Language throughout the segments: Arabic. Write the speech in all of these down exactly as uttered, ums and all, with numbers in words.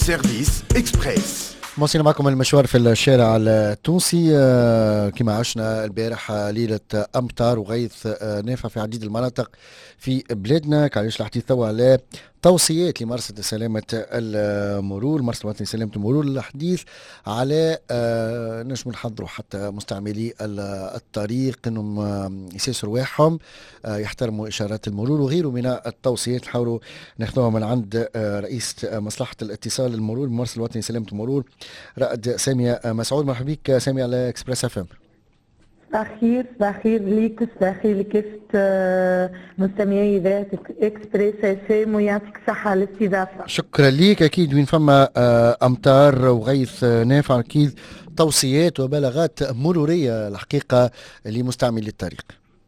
سيرفيس إكسبريس. مواصلين معكم المشوار في الشارع التونسي. كما عشنا البارح ليلة أمطار وغيث نافع في عديد المناطق في بلادنا. كان يشرح الحديث توا على توصيات لمرصد سلامة المرور، مرصد الوطني سلامة المرور، الحديث على نجم نحضروا حتى مستعملي الطريق انهم يسيسوا رواحهم، يحترموا اشارات المرور وغيره من التوصيات نحاولوا ناخذوها من عند رئيس مصلحة الاتصال المرور بمرصد الوطني سلامة المرور رائد سامية مسعود. مرحبا بك سامية على اكسبريس اف ام. صباح الخير، صباح الخير ليك، صباح الخير لكافة مستمعي اذاعة اكسبريس اف ام ويعطيك الصحة على الاستضافة. شكرا ليك. اكيد وين فما امطار وغيث نافع اكيد توصيات وبلاغات مرورية الحقيقة لمستعملي الطريق.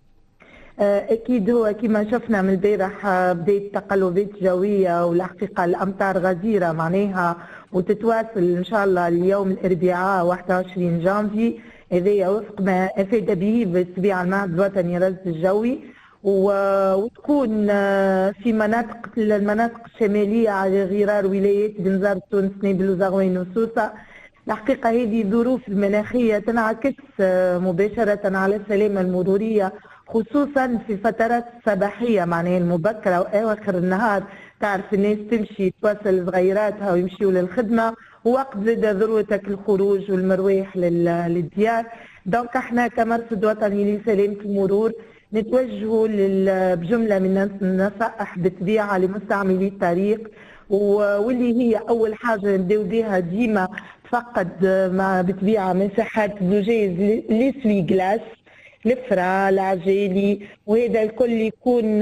اكيد هو كما شفنا من البارح بداية تقلبات جوية والحقيقة الامطار غزيرة معناها وتتواصل ان شاء الله اليوم الاربعاء واحد وعشرين جانفي، هذايا وفق ما افاد به بالطبيعه المعهد الوطني للرصد الجوي، وتكون في مناطق المناطق الشماليه على غرار ولايات بنزرت تونس نابل وزغوين وسوسه. الحقيقه هذه الظروف المناخيه تنعكس مباشره على السلامه المروريه خصوصا في الفترات الصباحيه معناها المبكره واواخر النهار. تعرف الناس تمشي توصل صغيراتها ويمشيوا للخدمه، ووقت زاد ذروتك الخروج والمرواح للديار. دونك احنا كمرصد وطني لسلامه المرور نتوجهوا بجمله من النصائح بالطبيعه لمستعملي الطريق، واللي هي اول حاجه نبداو بها ديما تفقد مع بالطبيعه مساحات زجاج لسوي جلاس الفرا العجالي، وهذا الكل يكون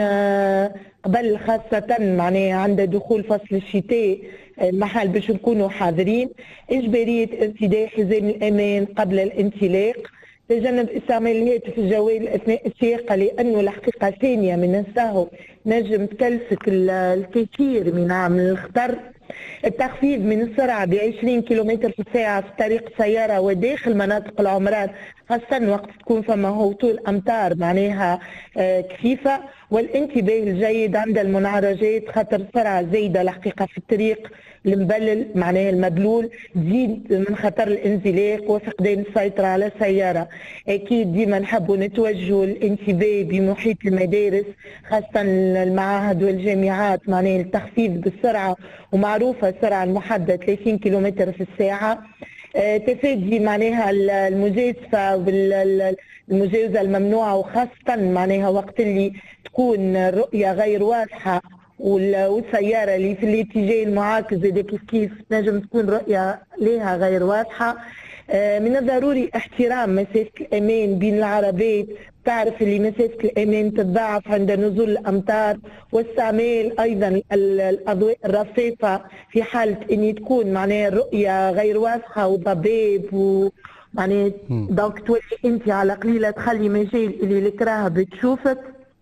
قبل خاصة معناها عند دخول فصل الشتاء المحل باش نكونوا حاضرين. إجبارية ارتداء حزام الأمان قبل الانطلاق، تجنب استعمال الهاتف الجوال أثناء السياقة لأنه الحقيقة ثانية من السهو نجم تكلفك الكثير من عامل الخطر. التخفيض من السرعة ب عشرين كيلومتر في الساعة في طريق السيارة وداخل مناطق العمران خاصة وقت تكون فما هطول أمطار معناها كثيفة، والانتباه الجيد عند المنعرجات خاطر السرعة زايدة الحقيقة في الطريق المبلل معناها المبلول تزيد من خطر الانزلاق وفقدان السيطرة على السيارة. أكيد ديما نحبوا نتوجهوا الانتباه بمحيط المدارس خاصة المعاهد والجامعات معناها التخفيف بالسرعة، ومعروفة السرعة المحددة ثلاثين كيلومتر في الساعة. تفادي معناها المجازفة والمجاوزة الممنوعة، وخاصة معناها وقت اللي تكون الرؤية غير واضحة والسيارة اللي في الاتجاه المعاكس زي كيف كيف تنجم تكون رؤية لها غير واضحة. من الضروري احترام مسافة الأمان بين العربات، تعرف اللي مسافة الأمان تتضاعف عند نزول الأمطار، واستعمال أيضا الأضواء الرصيفة في حالة أن تكون معناها الرؤية غير واضحة وضباب و معناها دونك تولي أنت على قليلة تخلي مجال اللي الكراهة بتشوفك.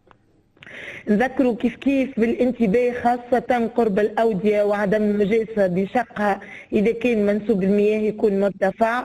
نذكروا كيف كيف بالانتباه خاصة قرب الأودية وعدم المجازفة بشقها إذا كان منسوب المياه يكون مرتفع.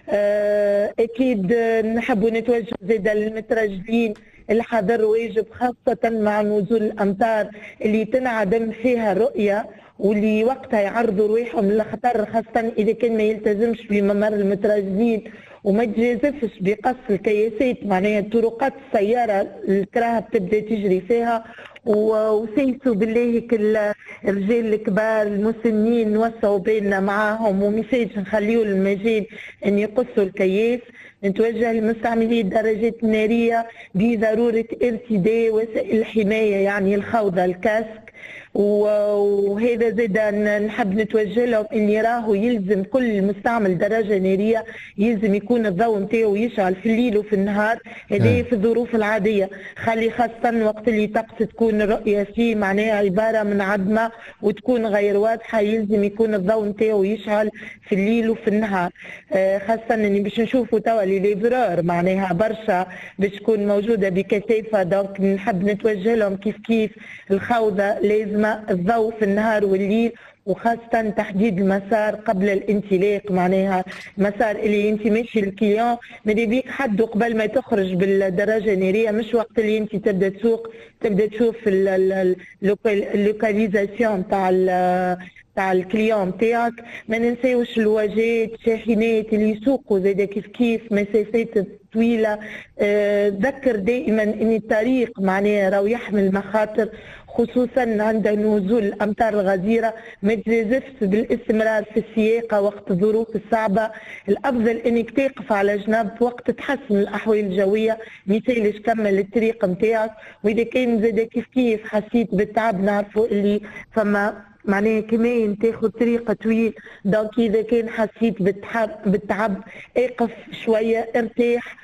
أكيد نحبوا نتوجه زيدا للمترجلين الحذر واجب خاصة مع نزول الأمطار اللي تنعدم فيها الرؤية، واللي وقتها يعرضوا رواحهم للخطر خاصة إذا كان ما يلتزمش بممر المترجلين وما تجازفش بقص الكياسات معناها طرقات السيارة الكراهة بتبدا تجري فيها. وسيسوا بالله الرجال الكبار المسنين نوسعوا بيننا معاهم ومساج نخليوا المجال ان يقصوا الكياس. نتوجه لمستعملي الدراجات النارية بضرورة ارتداء وسائل الحماية يعني الخوذة الكاسك، وهذا زاد نحب نتوجه لهم اللي راهو يلزم كل مستعمل دراجه ناريه يلزم يكون الضوء نتاعو يشعل في الليل وفي النهار، هذه في الظروف العاديه. خلي خاصه وقت اللي طقس تكون الرؤيه فيه معناها عباره من عدمه وتكون غير واضحه، يلزم يكون الضوء نتاعو يشعل في الليل وفي النهار. خاصه اني باش نشوفوا توا لي ليفرور معناها برشا باش تكون موجوده بكثافه، دونك نحب نتوجه لهم كيف كيف الخوذه لازم الضوء في النهار والليل، وخاصة تحديد المسار قبل الانطلاق، معناها المسار اللي انت ماشي للكليون ماذا بيك حد قبل ما تخرج بالدراجة النارية، مش وقت اللي انت تبدا تسوق تبدا تشوف اللوكاليزاسيون تاع تاع الكليون تاعك. ما ننساوش الواجات الشاحنات اللي يسوقوا زاده كيف كيف مسافات طويله. أه ذكر دائما ان الطريق معناه راهو يحمل مخاطر، خصوصا عند نزول الامطار الغزيره. ما تجازفش بالاستمرار في السياقه وقت الظروف الصعبه، الافضل انك تقف على جنب وقت تحسن الاحوال الجويه، مثالش كمل الطريق نتاعك. واذا كان زاد كيف كيف حسيت بالتعب نعرفوا اللي فما معناها كمان تاخذ طريق طويل، دونك اذا كان حسيت بالتعب بالتعب اقف شويه ارتاح.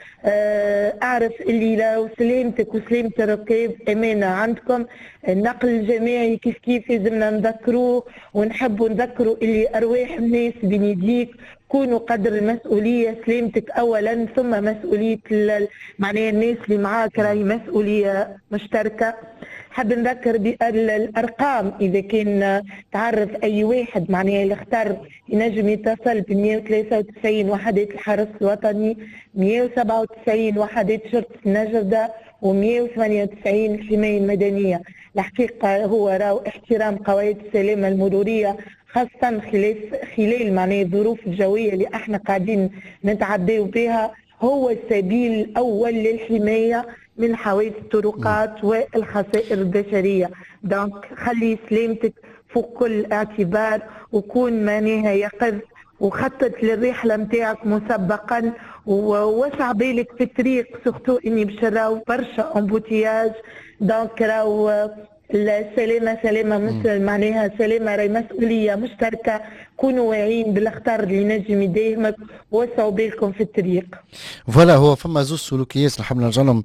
اعرف اللي لو سلامتك وسلامه الركاب امانه عندكم. النقل الجماعي كيف كيف لازمنا نذكروه ونحبوا نذكروا اللي ارواح الناس بين يديك، كونوا قدر المسؤوليه، سلامتك اولا ثم مسؤوليه معناها الناس اللي معاك راهي مسؤوليه مشتركه. حاب نذكر بالارقام اذا كان تعرف اي واحد معناها اللي اختار ينجم يتصل ب مئة وثلاثة وتسعين وحدات الحرس الوطني، مئة وسبعة وتسعين وحدات شرطه النجده، ومئة وثمانية وتسعين الحمايه المدنيه. الحقيقه هو راهو احترام قواعد السلامه المروريه، خاصه خلال خلال معناها الظروف الجويه اللي احنا قاعدين نتعداو بها، هو السبيل الاول للحمايه من حوادث الطرقات والخسائر البشريه. دونك خلي سلامتك فوق كل اعتبار، وكون معناها يقظ وخطط للرحله نتاعك مسبقا، ووسع بالك في الطريق، سورتو اني باش نراو برشا امبوتياج. دونك راهو السلامه سلامه مثل معناها سلامه راهي مسؤوليه مشتركه. كونوا واعيين بالاخطار اللي نجم يداهمك، وسعوا بالكم في الطريق. فوالا هو فما زوج سلوكيات نحب نرجع لهم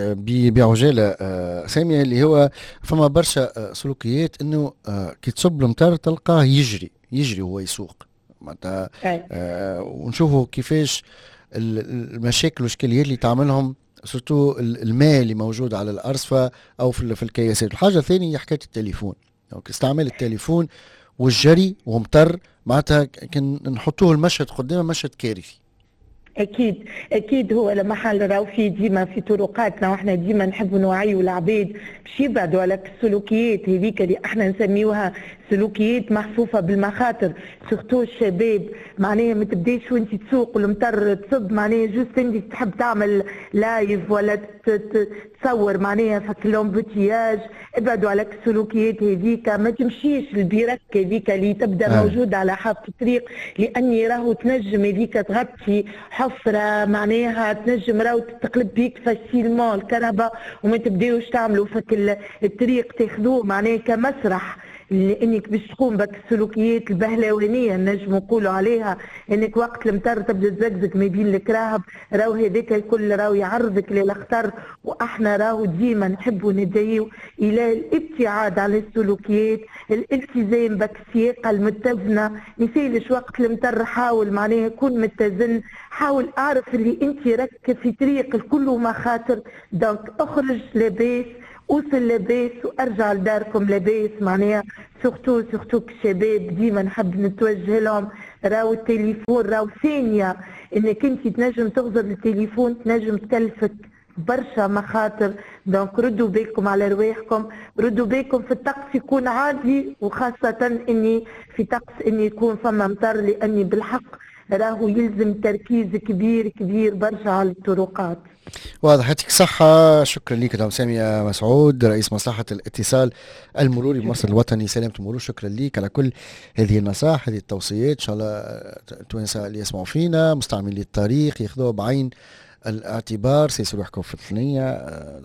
بعجاله ساميه، اللي هو فما برشا سلوكيات انه كي تصب المطر تلقاه يجري يجري وهو يسوق معناتها. آه ونشوفوا كيفاش المشاكل والاشكاليات اللي تعملهم سورتو الماء اللي موجود على الارصفه او في, في الكياسات. الحاجه الثانيه حكايه التليفون، استعمال التليفون والجري ومطر معناتها كان نحطوه المشهد قدامه مشهد كارثي. اكيد اكيد هو لمحل راهو في ديما في طرقاتنا، واحنا ديما نحبوا نوعيوا العباد باش يبعدوا على السلوكيات هذيك اللي احنا نسميوها سلوكيات محفوفه بالمخاطر. سورتو الشباب معناها ما تبداش وانت تسوق والمطر تصب معناها جوست انت تحب تعمل لايف ولا تصور معناها في الامبوتياج. ابعدوا على السلوكيات هذيك، ما تمشيش البيرك هذيك اللي تبدا آه. موجوده على حافه الطريق، لاني راهو تنجم هذيك تغطي حفره معناها تنجم راهو تقلب بيك فاسيلمون الكهرباء، وما تبداوش تعملوا فك الطريق تاخذوه معناها كمسرح لانك باش تقوم بك السلوكيات البهلوانيه نجم نقولوا عليها، انك وقت المطر تبدا تزقزق ما بين الكراهب. راهو هذاك الكل راهو يعرضك للخطر، واحنا راهو ديما نحبوا ندعيو الى الابتعاد عن السلوكيات، الالتزام بك السياقه المتزنه. مثالش وقت المطر حاول معناها كون متزن، حاول اعرف اللي انت راك في طريق الكل مخاطر. دونك اخرج لاباس، اوصل لاباس، وارجع لداركم لاباس معناها. سورتو سورتو كشباب ديما نحب نتوجه لهم، راهو التليفون راهو ثانيه انك انت تنجم تغزر التليفون تنجم تكلفك برشا مخاطر. دونك ردوا بالكم على رواحكم، ردوا بالكم في الطقس يكون عادي، وخاصه اني في طقس اني يكون فما مطر، لاني بالحق راهو يلزم تركيز كبير كبير برشا على الطرقات. واضح، يعطيك صحة. شكرا لك دكتور سامية مسعود، رئيس مصلحة الاتصال المروري بمصر الوطني سلامة المرور. شكرا لك على كل هذه النصائح، هذه التوصيات. إن شاء الله التوانسة اللي يسمعوا فينا مستعملي الطريق ياخذوها بعين الاعتبار، سيسيروا يحكوا في الثنية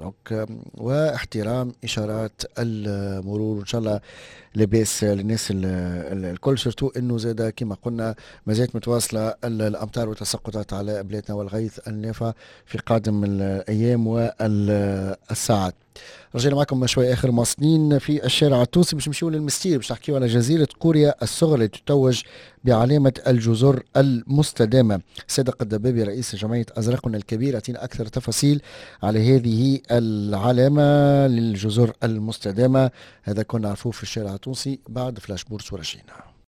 واحترام إشارات المرور. إن شاء الله لباس للناس الكل، سورتو انه زاد كما قلنا مازالت متواصله الامطار والتساقطات على بلادنا والغيث النافع في قادم الايام والساعات. رجعنا معكم شوي اخر مواصلين في الشارع التونسي باش نمشيو للمستير باش نحكيو على جزيره كوريا الصغرى اللي تتوج بعلامه الجزر المستدامه. صادق الدبابي رئيس جمعيه ازرقنا الكبير يعطينا اكثر تفاصيل على هذه العلامه للجزر المستدامه. هذا كنا نعرفوه في الشارع التونسي بعد فلاش بورس ورشينا.